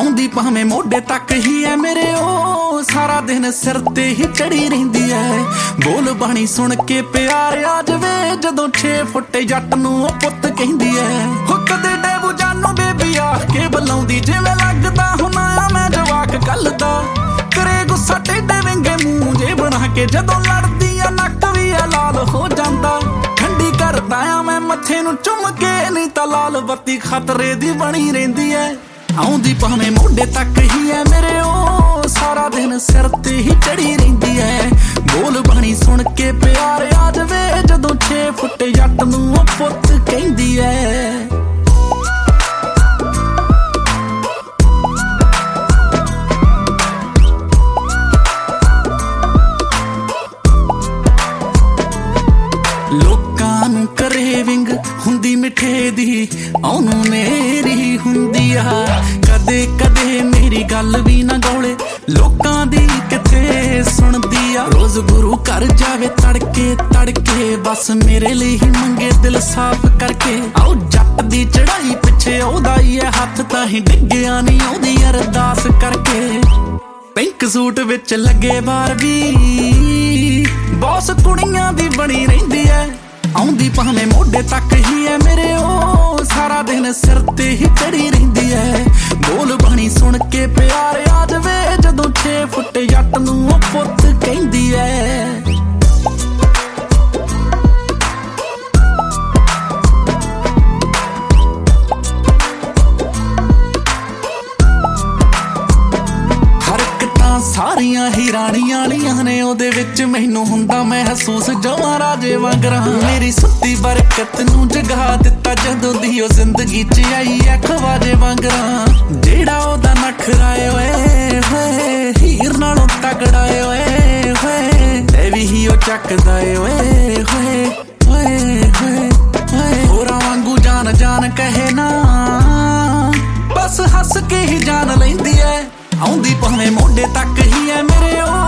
ਆਉਂਦੀ ਭਾਵੇਂ ਮੋਢੇ ਤੱਕ ਹੀ ਐ ਮੇਰੇ ਉਹ ਸਾਰਾ ਦਿਨ ਸਿਰ ਤੇ ਹੀ ਚੜੀ ਰਹਿੰਦੀ ਐ। ਬੋਲ ਬਾਣੀ ਸੁਣ ਕੇ ਪਿਆਰ ਆ ਜਵੇ ਜਦੋਂ 6 ਫੁੱਟ ਜੱਟ ਨੂੰ ਉਹ ਪੁੱਤ ਕਹਿੰਦੀ ਐ। ਹੋ ਕਦੇ ਡੇਬੂ ਜਾਨੂ ਬੇਬੀ ਆਖ ਕੇ ਬੁਲਾਉਂਦੀ ਜਿਵੇਂ ਲੱਗਦਾ ਹੁਣਾ ਆ ਮੈਂ ਜਵਾਕ ਕੱਲ ਦਾ। ਕਰੇ ਗੁੱਸਾ ਟੇਢੇ ਵਿੰਗੇ ਮੂੰਹ ਜੇ ਬਣਾ ਕੇ ਜਦੋਂ ਲੜਦੀ ਆ ਨੱਕ ਵੀ ਆ ਲਾਲ ਹੋ ਜਾਂਦਾ। ਠੰਡੀ ਕਰਦਾ ਆ ਮੈਂ ਮੱਥੇ ਨੂੰ ਚੁੰਮ ਕੇ ਨਹੀਂ ਤਾਂ ਲਾਲ ਬੱਤੀ ਖਤਰੇ ਦੀ ਬਣੀ ਰਹਿੰਦੀ ਐ। ਆਉਂਦੀ ਭਾਵੇਂ ਮੋਢੇ ਤੱਕ ਹੀ ਐ ਮੇਰੇ ਉਹ ਸਾਰਾ ਦਿਨ ਸਿਰ ਤੇ ਹੀ ਚੜੀ ਰਹਿੰਦੀ ਐ। ਬੋਲ ਬਾਣੀ ਸੁਣ ਕੇ ਪਿਆਰ ਆ ਜਵੇ ਜਦੋਂ 6 ਫੁੱਟ ਜੱਟ ਨੂੰ ਉਹ ਪੁੱਤ ਕਹਿੰਦੀ ਐ। ਲੋਕਾਂ ਨੂੰ ਕਰੇਵਿੰਗ ਹੁੰਦੀ ਮਿੱਠੇ ਦੀ ਉਹਨੂੰ ਮੇਰੀ ਹੁੰਦੀ ਆ। ਕਦੇ ਕਦੇ ਮੇਰੀ ਗੱਲ ਵੀ ਨਾ ਗੌਲੇ ਲੋਕਾਂ ਦੀ ਕਿੱਥੇ ਸੁਣਦੀ ਆ। ਰੋਜ਼ ਗੁਰੂ ਘਰ ਜਾਵੇ ਤੜਕੇ ਤੜਕੇ ਬਸ ਮੇਰੇ ਲਈ ਹੀ ਮੰਗੇ ਦਿਲ ਸਾਫ਼ ਕਰਕੇ। ਆਓ ਜੱਟ ਦੀ ਚੜਾਈ ਪਿੱਛੇ ਉਹਦਾ ਹੀ ਐ ਹੱਥ ਤਾਂ ਹੀ ਡਿੱਗਿਆ ਨਹੀਂ ਉਹਦੀ ਅਰਦਾਸ ਕਰਕੇ। ਪਿੰਕ ਸੂਟ ਵਿੱਚ ਲੱਗੇ ਬਾਰਬੀ ਬੌਸ ਕੁੜੀਆਂ ਦੀ ਬਣੀ ਰਹਿੰਦੀ ਐ। ਆਉਂਦੀ ਭਾਵੇਂ ਮੋਢੇ ਤੱਕ ਹੀ ਐ ਮੇਰੇ ਉਹ ਸਾਰਾ ਦਿਨ ਸਿਰ ਤੇ ਹੀ ਚੜੀ ਰਹਿੰਦੀ ਐ। ਬੋਲ ਬਾਣੀ ਸੁਣ ਕੇ ਪਿਆਰ ਆ ਜਵੇ ਜਦੋਂ 6 ਫੁੱਟ ਜੱਟ ਨੂੰ ਉਹ ਪੁੱਤ ਕਹਿੰਦੀ ਐ। ਸਾਰੀਆਂ ਹੀ ਰਾਣੀਆਂ ਵਾਲੀਆਂ ਨੇ ਉਹਦੇ ਵਿੱਚ ਮੈਨੂੰ ਹੁੰਦਾ ਮਹਿਸੂਸ ਜਵਾਂ ਰਾਜੇ ਵਾਂਗਰਾਂ। ਮੇਰੀ ਸੁੱਤੀ ਬਰਕਤ ਨੂੰ ਜਗਾ ਦਿੱਤਾ ਜਦੋਂ ਦੀ ਉਹ ਜ਼ਿੰਦਗੀ 'ਚ ਆਈ ਐ ਖਵਾਜੇ ਵਾਂਗਰਾਂ। ਜਿਹੜਾ ਉਹਦਾ ਨਖਰਾ ਓਏ ਹੋਏ ਹੀਰ ਨਾਲੋਂ ਤਗੜਾ ਓਏ ਹੋਏ ਤੇ ਵੀ ਹੀ ਉਹ ਚੱਕਦਾ ਓਏ ਹੋਏ ਹੋਏ ਹੋਏ। ਹੋਰਾਂ ਵਾਂਗੂ ਜਾਨ ਜਾਨ ਕਹੇ ਨਾ ਬਸ ਹੱਸ ਕੇ ਹੀ ਜਾਨ ਲੈਂਦੀ ਐ। ਆਉਂਦੀ ਭਾਵੇਂ ਮੋਢੇ ਤੱਕ ਹੀ ਐ ਮੇਰੇ ਉਹ